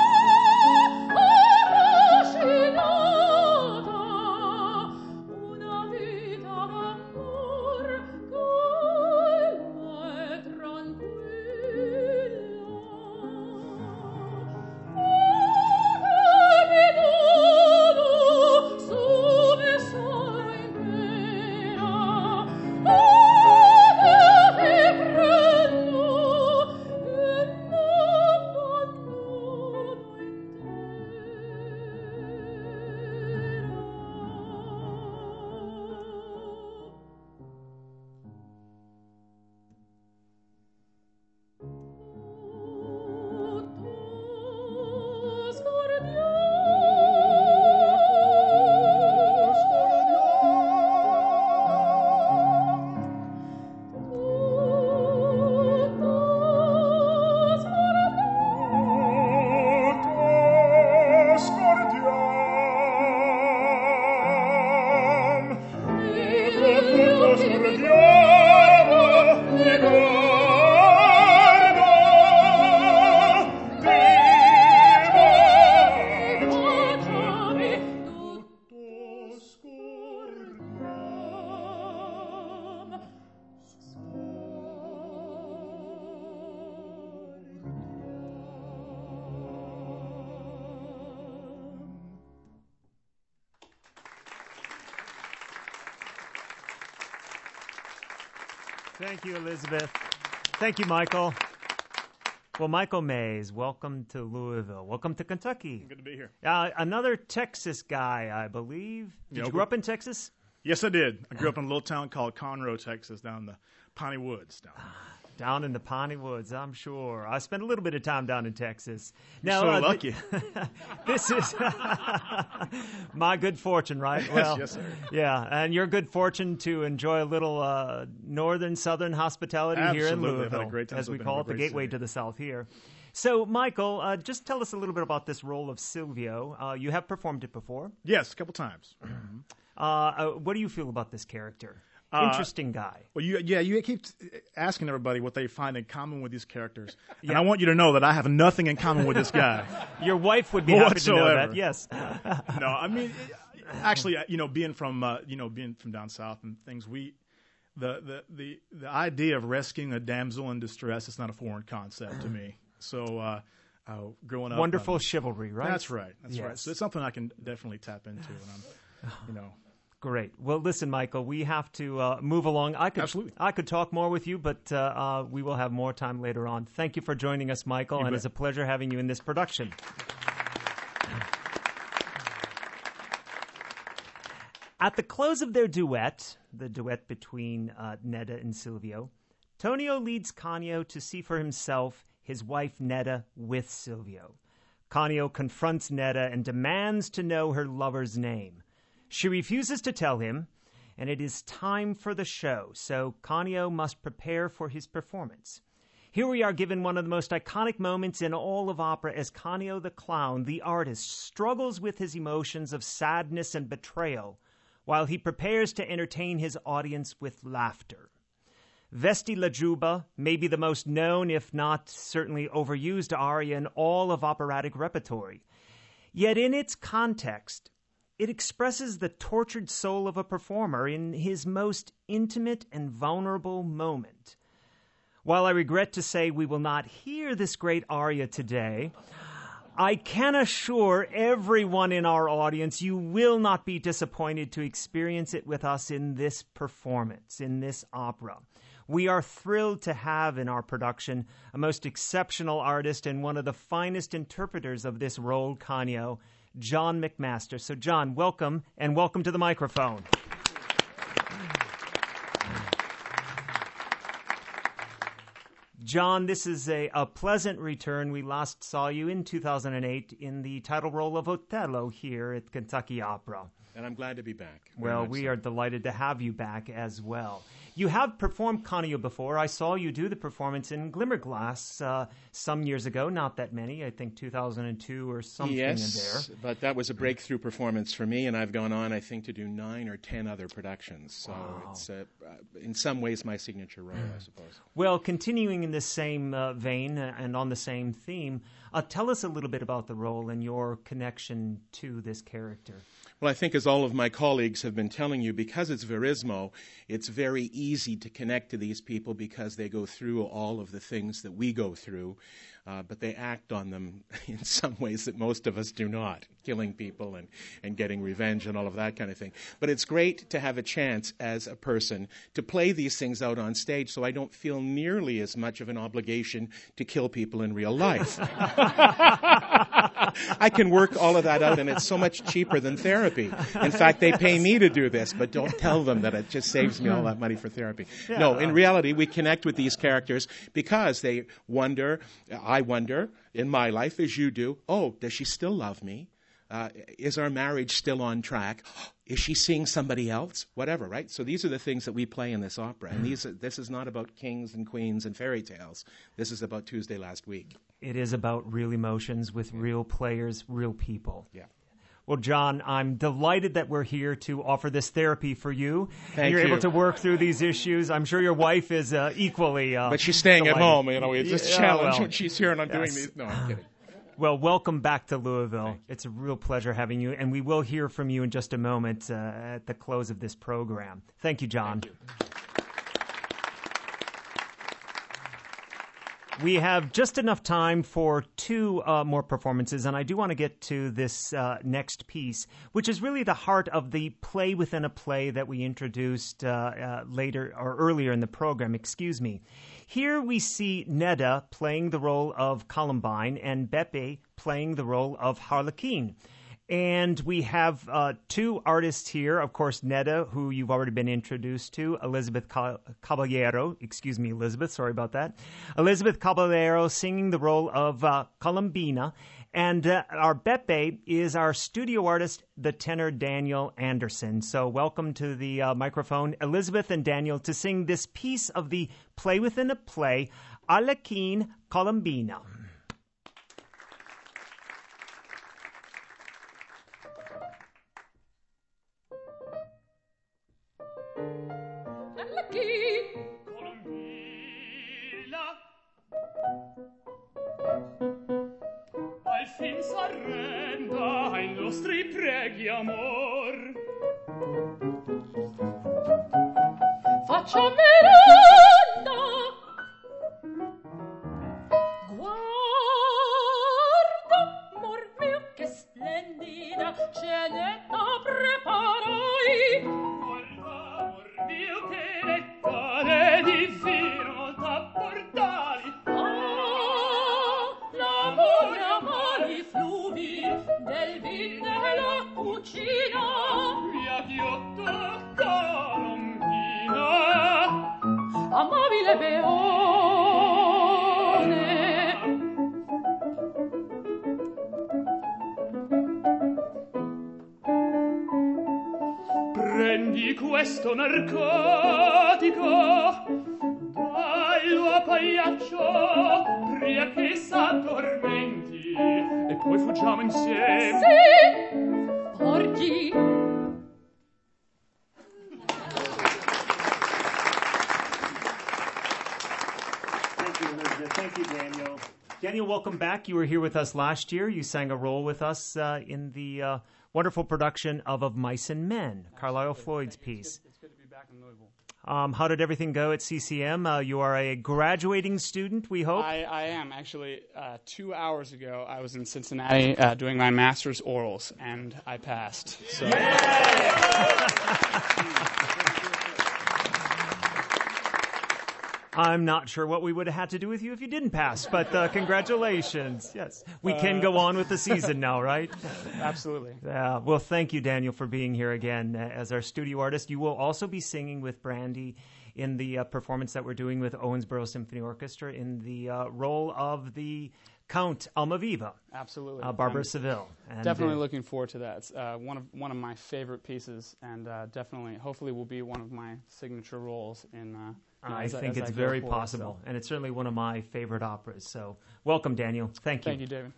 affascinata, una vita d'amor calma e tranquilla. Mi dono su me sono intera, ora ti prendo e m'abbandono Thank you, Elizabeth. Thank you, Michael. Well, Michael Mays, welcome to Louisville. Welcome to Kentucky. Good to be here. Uh, another Texas guy, I believe. Did Yeah, you grow up in Texas? Yes, I did. I grew up in a little town called Conroe, Texas, down in the Piney Woods. Down there. Down in the Piney Woods, I'm sure. I spent a little bit of time down in Texas. You're now, so uh, lucky. Th- this is my good fortune, right? Yes, Well, yes, sir. Yeah, and your good fortune to enjoy a little uh, northern southern hospitality here in Absolutely. I've Louisville, had a great time as we living call in a it, the great gateway city. to the south here. So, Michael, uh, just tell us a little bit about this role of Silvio. Uh, you have performed it before. Yes, a couple times. Uh, uh, what do you feel about this character? Uh, Interesting guy. Well, you, yeah, you keep asking everybody what they find in common with these characters. And Yeah. I want you to know that I have nothing in common with this guy. Your wife would be happy to know Whatsoever. that, yes. No, I mean, actually, you know, being from, uh, you know, being from down south and things, we, the, the, the, the idea of rescuing a damsel in distress is not a foreign concept to me. So, uh, uh, growing up. Wonderful um, chivalry, right? That's right. That's right. Yes. So it's something I can definitely tap into when I'm, you know. Great. Well, listen, Michael, we have to uh, move along. I could, Absolutely. I could talk more with you, but uh, uh, we will have more time later on. Thank you for joining us, Michael, You and bet. it's a pleasure having you in this production. At the close of their duet, the duet between uh, Neda and Silvio, Tonio leads Canio to see for himself his wife Neda with Silvio. Canio confronts Neda and demands to know her lover's name. She refuses to tell him, and it is time for the show, so Canio must prepare for his performance. Here we are given one of the most iconic moments in all of opera as Canio the clown, the artist, struggles with his emotions of sadness and betrayal while he prepares to entertain his audience with laughter. Vesti la Giubba may be the most known, if not certainly overused aria in all of operatic repertory. Yet in its context, it expresses the tortured soul of a performer in his most intimate and vulnerable moment. While I regret to say we will not hear this great aria today, I can assure everyone in our audience you will not be disappointed to experience it with us in this performance, in this opera. We are thrilled to have in our production a most exceptional artist and one of the finest interpreters of this role, Canio, John McMaster. So, John, welcome, and welcome to the microphone. John, this is a, a pleasant return. We last saw you in two thousand eight in the title role of Otello here at Kentucky Opera. And I'm glad to be back. Very Well, much we so. are delighted to have you back as well. You have performed Canio before. I saw you do the performance in Glimmerglass uh, some years ago, not that many, I think two thousand two or something yes, in there. but that was a breakthrough performance for me, and I've gone on, I think, to do nine or ten other productions. So Wow. it's, uh, uh, in some ways, my signature role, I suppose. Well, continuing in the same uh, vein uh, and on the same theme, uh, tell us a little bit about the role and your connection to this character. Well, I think as all of my colleagues have been telling you, because it's Verismo, it's very easy to connect to these people because they go through all of the things that we go through, uh, but they act on them in some ways that most of us do not, killing people and, and getting revenge and all of that kind of thing. But it's great to have a chance as a person to play these things out on stage so I don't feel nearly as much of an obligation to kill people in real life. I can work all of that out, and it's so much cheaper than therapy. In fact, they pay me to do this, but don't tell them that it just saves me all that money for therapy. Yeah. No, in reality, we connect with these characters because they wonder, I wonder, in my life, as you do, oh, does she still love me? Uh, is our marriage still on track? Is she seeing somebody else? Whatever, right? So these are the things that we play in this opera. And these, this is not about kings and queens and fairy tales. This is about Tuesday last week. It is about real emotions with real players, real people. Yeah. Well, John, I'm delighted that we're here to offer this therapy for you. Thank You're you. able to work through these issues. I'm sure your wife is uh, equally uh, But she's staying at delighted. home, you know. It's a Yeah, challenge well, when she's here and I'm doing yes. these. No, I'm kidding. Well, welcome back to Louisville. It's a real pleasure having you, and we will hear from you in just a moment uh, at the close of this program. Thank you, John. Thank you. We have just enough time for two uh, more performances, and I do want to get to this uh, next piece, which is really the heart of the play within a play that we introduced uh, uh, later or earlier in the program. Excuse me. Here we see Nedda playing the role of Columbine and Beppe playing the role of Harlequin. And we have uh, two artists here, of course, Nedda, who you've already been introduced to, Elizabeth Caballero, excuse me, Elizabeth, sorry about that, Elizabeth Caballero singing the role of uh, Columbina, and uh, our Beppe is our studio artist, the tenor Daniel Anderson. So welcome to the uh, microphone, Elizabeth and Daniel, to sing this piece of the Play Within a Play, Harlequin Columbina. Al fin s'arrenda ai nostri preghi, amor. Faccia merenda. Guarda, amor mio, che splendida cenetta preparai. Guarda, amor mio, che nettare di vino t'apportai. Ah, l'amore ama i fluvi del vin della cucina. Via Ghiotto, Colombina, amabile beone. Prendi questo narcotico, dallo a Pagliaccio, pria che s'addormenti, e poi fuggiamo insieme. Sì, porgi. Thank you, Elizabeth. Thank you, Daniel. Daniel, welcome back. You were here with us last year. You sang a role with us uh, in the uh, wonderful production of Of Mice and Men, Carlisle Floyd's piece. It's good to be back in Louisville. Um, how did everything go at C C M? Uh, you are a graduating student, we hope? I, I am. Actually, uh, two hours ago, I was in Cincinnati uh, doing my master's orals, and I passed. So. I'm not sure what we would have had to do with you if you didn't pass, but uh, congratulations. Yes, we can go on with the season now, right? Absolutely. Uh, well, thank you, Daniel, for being here again uh, as our studio artist. You will also be singing with Brandy in the uh, performance that we're doing with Owensboro Symphony Orchestra in the uh, role of the Count Almaviva. Absolutely. Uh, Barbara I'm Seville. And, definitely uh, looking forward to that. It's uh, one of one of my favorite pieces, and uh, definitely, hopefully, will be one of my signature roles in. Uh, you know, I as think as it's I go very forward, possible, so. and it's certainly one of my favorite operas. So, welcome, Daniel. Thank you. Thank you, David.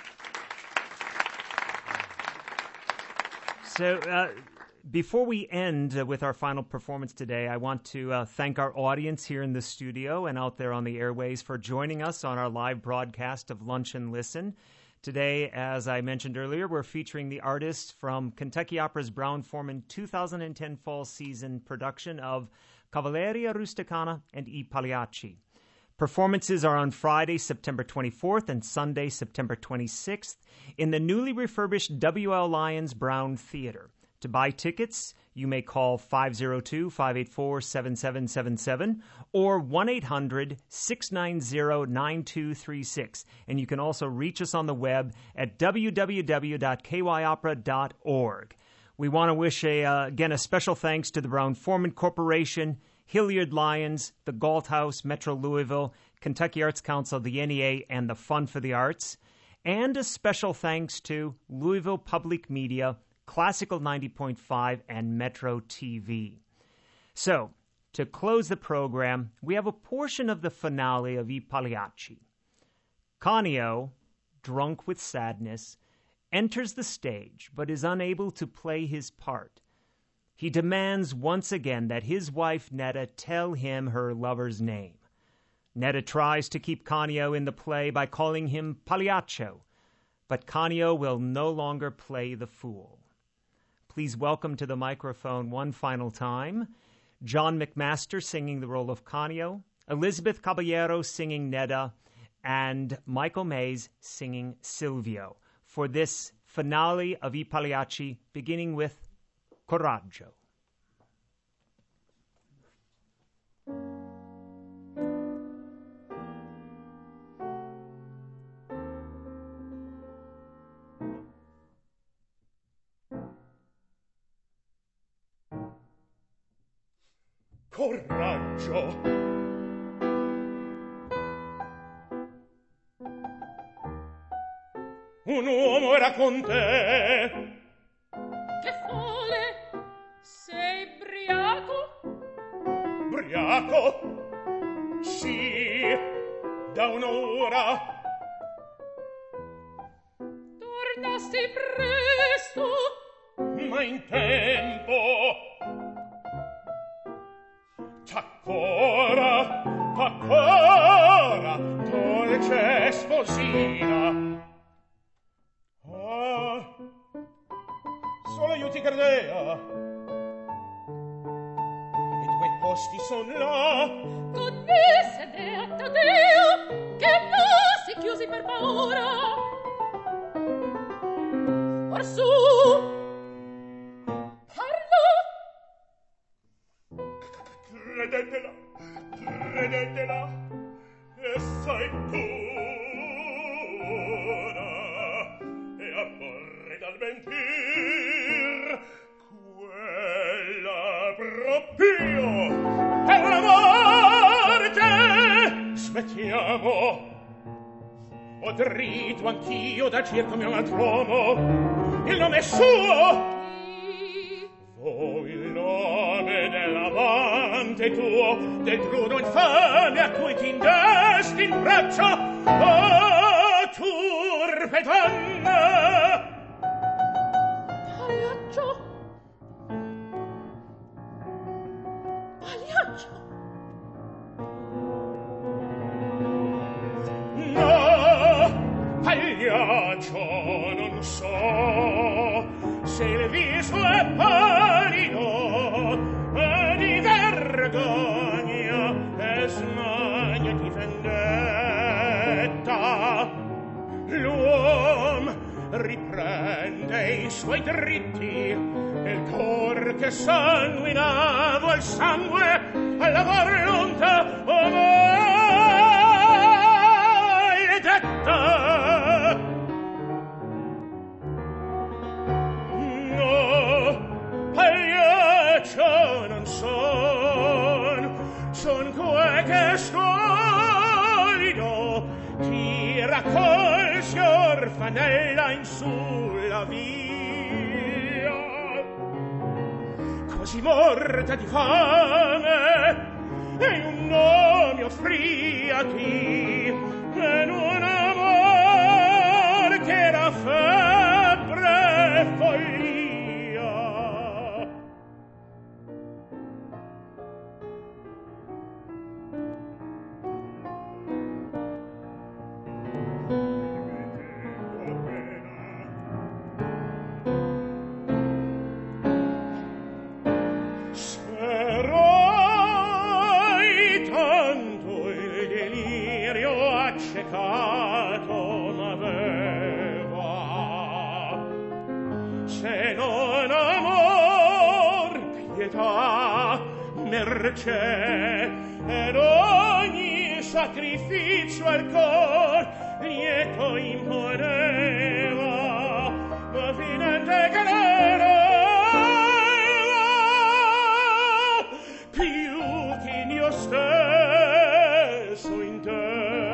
So, uh, before we end uh, with our final performance today, I want to uh, thank our audience here in the studio and out there on the airways for joining us on our live broadcast of Lunch and Listen. Today, as I mentioned earlier, we're featuring the artists from Kentucky Opera's Brown-Forman two thousand ten fall season production of Cavalleria Rusticana and I Pagliacci. Performances are on Friday, September twenty-fourth and Sunday, September twenty-sixth in the newly refurbished W L Lyons Brown Theater. To buy tickets, you may call five oh two, five eight four, seven seven seven seven or one eight hundred, six nine zero, nine two three six. And you can also reach us on the web at w w w dot k y opera dot org. We want to wish, a, uh, again, a special thanks to the Brown-Forman Corporation, Hilliard Lyons, the Galt House, Metro Louisville, Kentucky Arts Council, the N E A, and the Fund for the Arts. And a special thanks to Louisville Public Media, Classical ninety point five, and Metro T V. So, to close the program, we have a portion of the finale of I Pagliacci. Canio, drunk with sadness, enters the stage but is unable to play his part. He demands once again that his wife Nedda tell him her lover's name. Nedda tries to keep Canio in the play by calling him Pagliaccio, but Canio will no longer play the fool. Please welcome to the microphone one final time John McMaster singing the role of Canio, Elizabeth Caballero singing Nedda, and Michael Mays singing Silvio for this finale of I Pagliacci, beginning with Coraggio. coraggio. Un uomo era con te. Che folle! Sei briaco? Briaco? Sì, da un'ora. Tornasti presto? Ma in tempo. T'accora, t'accora, dolce sposina. Ah, solo io ti credea. I tuoi posti son là. Con me sedea Taddeo, che non si chiusi per paura. Orsù, parlo. Credetela, credetela, e sei pura, e a porre dal mentir, quella proprio è una morte. Smettiamo, ho diritto anch'io da circo mio maltromo, il nome è suo. Voi il nome dell'amante tuo, del crudo infame a cui ti indesti in braccio, oh, turpe donna! Pagliaccio! Pagliaccio! No, pagliaccio non so se il viso è pallido e di vergogna e smania di vendetta. L'uom riprende i suoi dritti, il cor che sanguinava il sangue alla volontà maledetta. Pagliaccio non son, son quel che scolido ti raccolsi orfanella in sulla via, così morta di fame, e in un nome offriati, in un amor che era febbre e follia. Accecato m'aveva, se non amor, pietà, mercé ed ogni sacrificio al cor lieto imponeva, ma finente che n'era più che io stesso in te.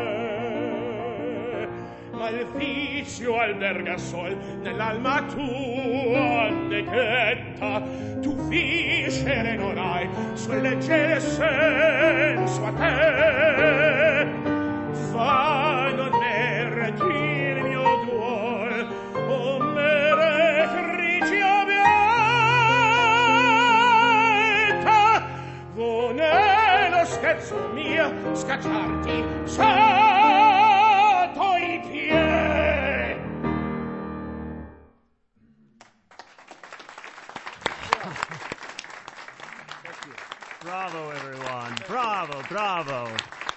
Il vizio alberga sol nell'alma tua neghetta, tu viscere non hai sul leggere senso a te. Va non meriti il mio duol, o mere frigia bietta, non è lo scherzo mio scacciarti sotto i piedi. Bravo, everyone. Bravo, bravo.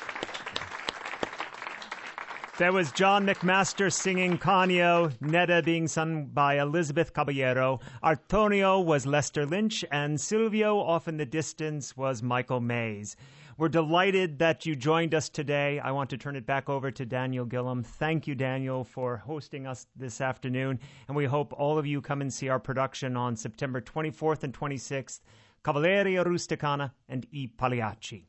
That was John McMaster singing Canio, Netta being sung by Elizabeth Caballero, Antonio was Lester Lynch, and Silvio, off in the distance, was Michael Mays. We're delighted that you joined us today. I want to turn it back over to Daniel Gillum. Thank you, Daniel, for hosting us this afternoon, and we hope all of you come and see our production on September twenty-fourth and twenty-sixth. Cavalleria Rusticana, and I Pagliacci.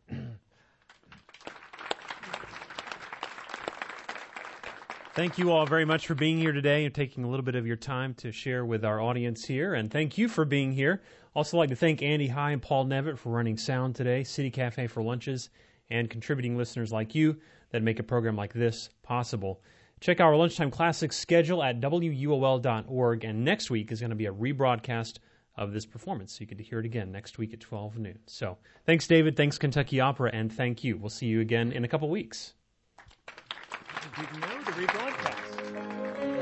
Thank you all very much for being here today and taking a little bit of your time to share with our audience here. And thank you for being here. Also like to thank Andy High and Paul Nevitt for running sound today, City Cafe for lunches, and contributing listeners like you that make a program like this possible. Check our Lunchtime Classics schedule at W U O L dot org, and next week is going to be a rebroadcast of this performance, so you get to hear it again next week at twelve noon. So thanks, David. Thanks, Kentucky Opera, and thank you. We'll see you again in a couple weeks. Did you know the rebroadcast?